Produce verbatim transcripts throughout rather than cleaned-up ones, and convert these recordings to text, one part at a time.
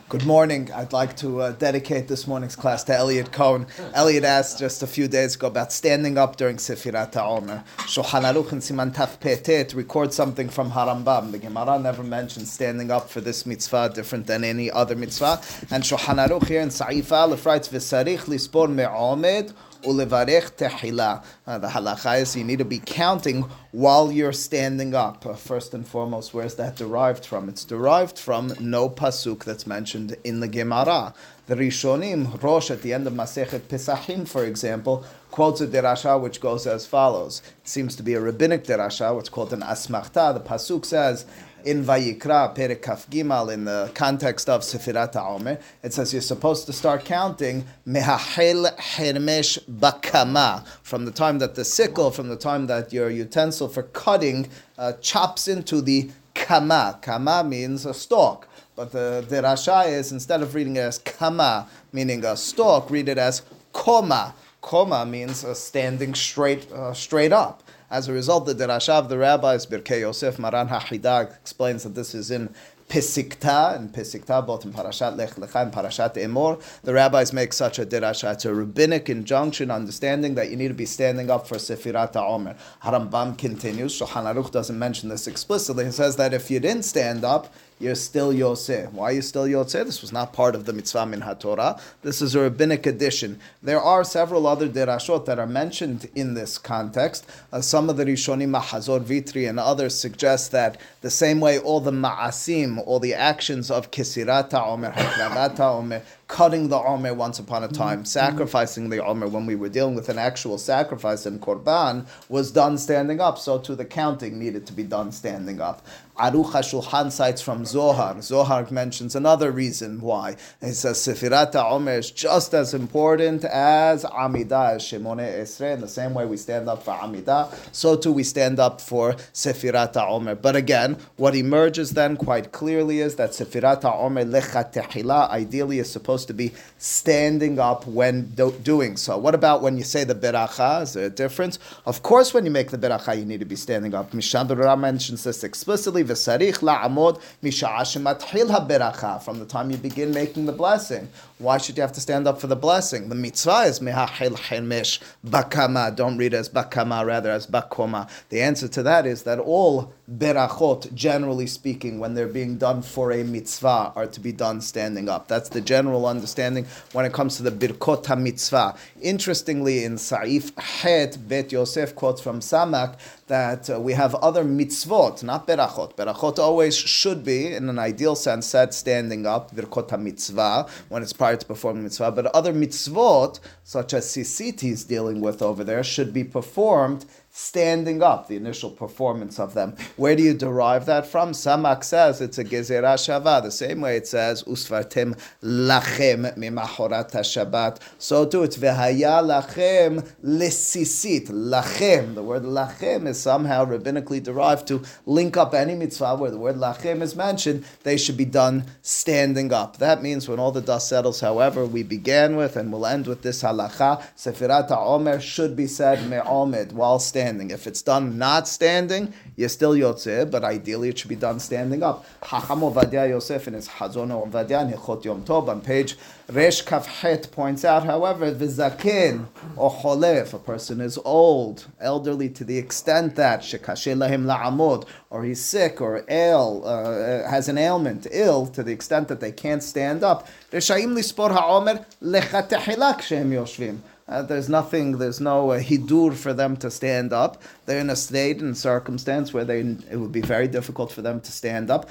Good morning. I'd like to uh, dedicate this morning's class to Elliot Cohen. Elliot asked just a few days ago about standing up during Sefirat HaOmer. Shulchan Aruch in Siman Taf Petet records something from Harambam. The Gemara never mentions standing up for this mitzvah different than any other mitzvah. And Shulchan Aruch here in Sa'if Aleph writes, V'sarich lispor me'omed ulevarech tehila. Uh, the halacha is you need to be counting while you're standing up. Uh, first and foremost, where's that derived from? It's derived from no pasuk that's mentioned in the Gemara. The Rishonim, Rosh, at the end of Masechet Pesachim, for example, quotes a derasha which goes as follows. It seems to be a rabbinic derasha, what's called an asmachta. The pasuk says, in Vayikra, Perek Kaf Gimal, in the context of Sefirat HaOmer, it says you're supposed to start counting Mehachel Hermesh Bakama, from the time that the sickle, from the time that your utensil for cutting uh, chops into the Kama. Kama means a stalk. But the derasha is, instead of reading it as Kama, meaning a stalk, read it as Koma. Koma means uh, standing straight, uh, straight up. As a result, the derasha of the rabbis, Birkei Yosef, Maran HaHidah, explains that this is in Pesikta, and Pesikta, both in Parashat Lech Lecha and Parashat Emor. The rabbis make such a derasha. It's a rabbinic injunction, understanding that you need to be standing up for Sefirat HaOmer. Harambam continues, Shulchan Aruch doesn't mention this explicitly. He says that if you didn't stand up, you're still Yoseh. Why are you still Yoseh? This was not part of the mitzvah min HaTorah. This is a rabbinic addition. There are several other derashot that are mentioned in this context. Uh, some of the Rishonim, Mahazor Vitri, and others suggest that the same way all the ma'asim, all the actions of Kisirat HaOmer, Hakravat HaOmer, cutting the Omer once upon a time, mm-hmm. sacrificing the Omer when we were dealing with an actual sacrifice in Korban, was done standing up. So too the counting needed to be done standing up. Aruch HaShulchan cites from Zohar. Zohar mentions another reason why. He says Sefirat HaOmer is just as important as Amidah, as Shemoneh Esrei. In the same way we stand up for Amidah, so too we stand up for Sefirat HaOmer. But again, what emerges then quite clearly is that Sefirat HaOmer Lecha Tehila ideally is supposed to be standing up when do- doing so. What about when you say the beracha? Is there a difference? Of course, when you make the beracha, you need to be standing up. Mishnah Berurah mentions this explicitly. V'sarich la'amod misha'a shematchil ha'beracha, from the time you begin making the blessing. Why should you have to stand up for the blessing? The mitzvah is mehachel hermesh bakama. Don't read it as bakama, rather as bakoma. The answer to that is that all berachot, generally speaking, when they're being done for a mitzvah, are to be done standing up. That's the general understanding when it comes to the birkot ha-mitzvah. Interestingly, in Sa'if Het, Bet Yosef quotes from Samak that uh, we have other mitzvot, not berachot. Berachot always should be, in an ideal sense, said standing up, birkot ha-mitzvah, when it's prior to performing mitzvah. But other mitzvot, such as Sisit he's dealing with over there, should be performed standing up, the initial performance of them. Where do you derive that from? Samak says it's a gezerah shava. The same way it says, usvartem lachem mimachorat ha-shabbat. So too it's vehaya lachem lesisit. Lachem. The word lachem is somehow rabbinically derived to link up any mitzvah where the word lachem is mentioned. They should be done standing up. That means when all the dust settles, however, we began with and we'll end with this halacha, Sefirat HaOmer should be said me'omed, while standing. If it's done not standing, you're still Yotzeh, but ideally it should be done standing up. Chacham Ovadia Yosef in his Hazon Ovadia Nechot Yom Tov on page Resh Kaf Het points out, however, V'zaken or Choleh, if a person is old, elderly to the extent that Shekashe Lahim La'amod, or he's sick or ill, uh, has an ailment, ill to the extent that they can't stand up, Reshaim Lispor HaOmer Lecha Tehila Kshem Yoshvim. Uh, there's nothing, there's no uh, hidur for them to stand up. They're in a state and circumstance where they it would be very difficult for them to stand up.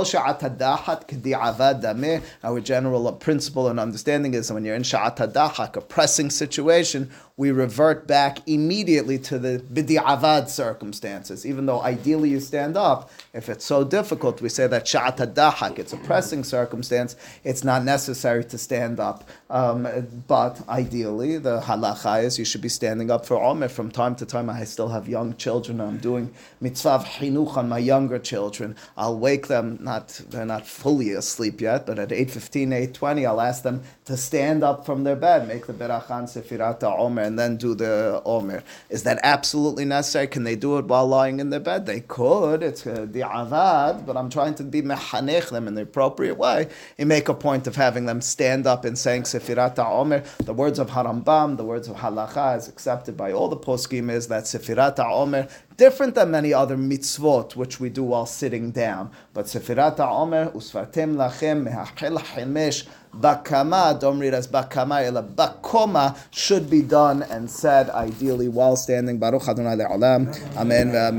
Our general principle and understanding is that when you're in sha'at hadachak, a pressing situation, we revert back immediately to the b'di'avad circumstances. Even though ideally you stand up, if it's so difficult, we say that sha'at hadachak, it's a pressing circumstance, it's not necessary to stand up. Um, but ideally, the halacha is you should be standing up for Omer. From time to time, I still have young children. I'm doing mitzvah chinuch on my younger children. I'll wake them, not they're not fully asleep yet, but at eight fifteen, eight twenty, I'll ask them to stand up from their bed, make the berachan sefirat Omer. and then do the Omer. Is that absolutely necessary? Can they do it while lying in their bed? They could. It's uh, the avad, but I'm trying to be mechanech them in the appropriate way. You make a point of having them stand up and saying Sefirat HaOmer. The words of Harambam, the words of Halacha, is accepted by all the poskim, is that Sefirat HaOmer, different than many other mitzvot, which we do while sitting down. But Sefirat HaOmer, Usfartem lachem mehachel chemesh bakama, don't read as bakama, ela bakoma, should be done and said ideally while standing. Baruch Adonai le'olam. Amen.